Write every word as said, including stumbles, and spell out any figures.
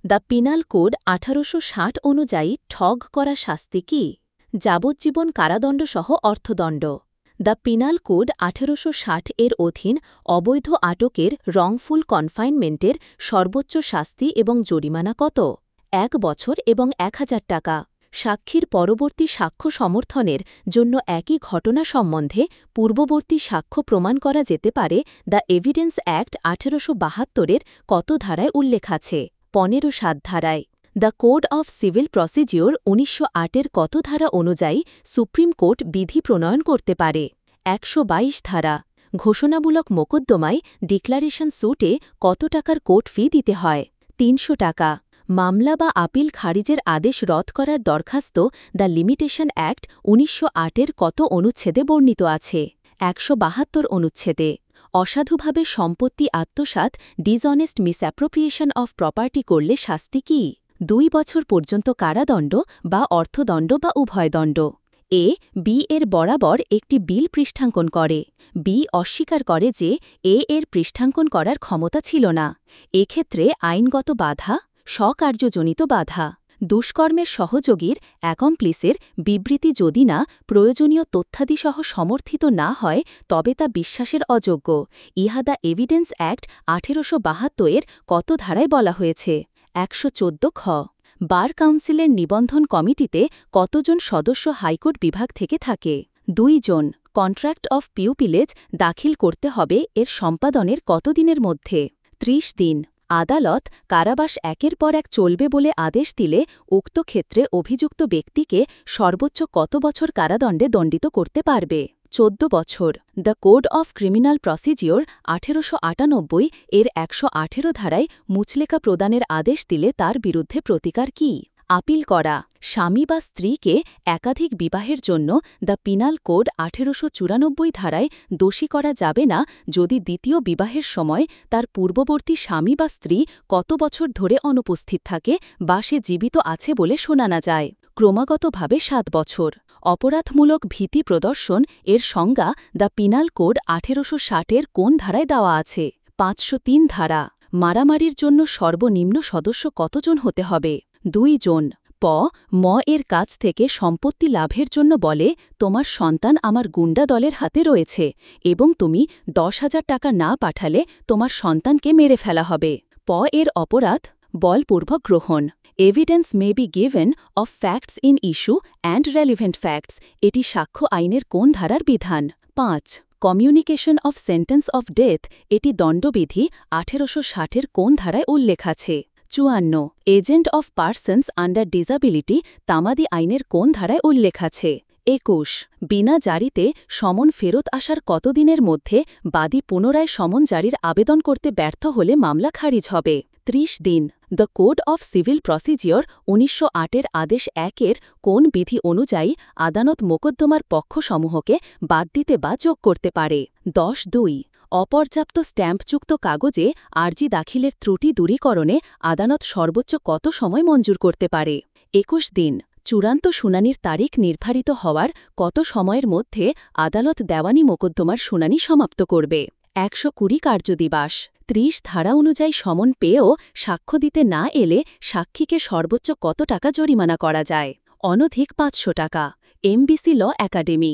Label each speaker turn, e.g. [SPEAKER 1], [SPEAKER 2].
[SPEAKER 1] The penal code আঠারোশো ষাট অনুযায়ী ঠগ করা শাস্তি কি? যাবজ্জীবন কারাদণ্ডসহ অর্থদণ্ড। দ্য পিনাল কোড আঠারোশো ষাট এর অধীন অবৈধ আটকের রংফুল কনফাইনমেন্টের সর্বোচ্চ শাস্তি এবং জরিমানা কত? এক বছর এবং এক হাজার টাকা। সাক্ষীর পরবর্তী সাক্ষ্য সমর্থনের জন্য একই ঘটনা সম্বন্ধে পূর্ববর্তী সাক্ষ্য প্রমাণ করা যেতে পারে দ্য এভিডেন্স অ্যাক্ট আঠারোশো বাহাত্তরের কত ধারায় উল্লেখ আছে? পনেরো সাত ধারায়। The code of civil procedure উনিশশো আটের কত ধারা অনুযায়ী সুপ্রিম কোর্ট বিধি প্রণয়ন করতে পারে? একশো বাইশ ধারা। ঘোষণামূলক মোকদ্দমায় ডিক্লারেশন স্যুটে কত টাকার কোর্ট ফি দিতে হয়? তিনশো টাকা। মামলা বা আপিল খারিজের আদেশ রদ করার দরখাস্ত দ্য লিমিটেশন অ্যাক্ট উনিশশো আটের কত অনুচ্ছেদে বর্ণিত আছে? একশো বাহাত্তর অনুচ্ছেদে। অসাধুভাবে সম্পত্তি আত্মসাৎ ডিসঅনেস্ট মিসঅ্যাপ্রোপ্রিয়েশন অফ প্রপার্টি করলে শাস্তি কি? দুই বছর পর্যন্ত কারাদণ্ড বা অর্থদণ্ড বা উভয়দণ্ড। এ বি এর বরাবর একটি বিল পৃষ্ঠাঙ্কন করে। বি অস্বীকার করে যে এ এর পৃষ্ঠাঙ্কন করার ক্ষমতা ছিল না। এক্ষেত্রে আইনগত বাধা, স্বকার্যজনিত বাধা। দুষ্কর্মের সহযোগীর অ্যাকমপ্লিসের বিবৃতি যদি না প্রয়োজনীয় তথ্যাদিসহ সমর্থিত না হয় তবে তা বিশ্বাসের অযোগ্য। ইহা দ্য এভিডেন্স অ্যাক্ট আঠেরোশো বাহাত্তরের কত ধারায় বলা হয়েছে? একশো চোদ্দ খ। বার কাউন্সিলের নিবন্ধন কমিটিতে কতজন সদস্য হাইকোর্ট বিভাগ থেকে থাকে? দুই জন। কন্ট্রাক্ট অফ পিউপিলেজ দাখিল করতে হবে এর সম্পাদনের কতদিনের মধ্যে? ত্রিশ দিন। আদালত কারাবাস একের পর এক চলবে বলে আদেশ দিলে উক্ত ক্ষেত্রে অভিযুক্ত ব্যক্তিকে সর্বোচ্চ কত বছর কারাদণ্ডে দণ্ডিত করতে পারবে? চোদ্দ বছর। The code of criminal procedure আঠেরোশো আটানব্বই এর একশো আঠেরো ধারায় মুচলেকা প্রদানের আদেশ দিলে তার বিরুদ্ধে প্রতিকার কি? আপিল করা। স্বামী বা স্ত্রীকে একাধিক বিবাহের জন্য দ্য পিনাল কোড আঠেরোশো চুরানব্বই ধারায় দোষী করা যাবে না যদি দ্বিতীয় বিবাহের সময় তার পূর্ববর্তী স্বামী বা স্ত্রী কত বছর ধরে অনুপস্থিত থাকে বা সে জীবিত আছে বলে শোনা না যায়। ক্রমাগতভাবে সাত বছর। অপরাধমূলক ভীতি প্রদর্শন এর সংজ্ঞা দ্য পিনাল কোড আঠেরোশো ষাটের কোন ধারায় দেওয়া আছে? পাঁচশো তিন ধারা। মারামারির জন্য সর্বনিম্ন সদস্য কতজন হতে হবে? দুই জন। প ম এর কাছ থেকে সম্পত্তি লাভের জন্য বলে তোমার সন্তান আমার গুন্ডা দলের হাতে রয়েছে এবং তুমি দশ হাজার টাকা না পাঠালে তোমার সন্তানকে মেরে ফেলা হবে। প এর অপরাধ বলপূর্বক গ্রহণ। Evidence may be given of facts in issue and relevant facts এটি সাক্ষ্য আইনের কোন ধারার বিধান? পাঁচ। Communication of sentence of death এটি দণ্ডবিধি আঠেরোশো ষাটের কোন ধারায় উল্লেখ আছে? চুয়ান্ন। Agent of persons under disability তামাদি আইনের কোন ধারায় উল্লেখ আছে? একুশ। বিনা জারিতে সমন ফেরত আসার কতদিনের মধ্যে বাদী পুনরায় সমন জারির আবেদন করতে ব্যর্থ হলে মামলা খারিজ হবে? ত্রিশ দিন। The code of civil procedure উনিশশো আটের আদেশ একের কোন বিধি অনুযায়ী আদালত মোকদ্দমার পক্ষসমূহকে বাদ দিতে বা যোগ করতে পারে? দশ দুই। অপর্যাপ্ত স্ট্যাম্পযুক্ত কাগজে আর্জি দাখিলের ত্রুটি দূরীকরণে আদালত সর্বোচ্চ কত সময় মঞ্জুর করতে পারে? একুশ দিন। চূড়ান্ত শুনানির তারিখ নির্ধারিত হওয়ার কত সময়ের মধ্যে আদালত দেওয়ানি মোকদ্দমার শুনানি সমাপ্ত করবে? একশো কুড়ি কার্যদিবস। ত্রিশ ধারা অনুযায়ী সমন পেয়েও সাক্ষ্য দিতে না এলে সাক্ষীকে সর্বোচ্চ কত টাকা জরিমানা করা যায়? অনধিক পাঁচশো টাকা। MBC law academy.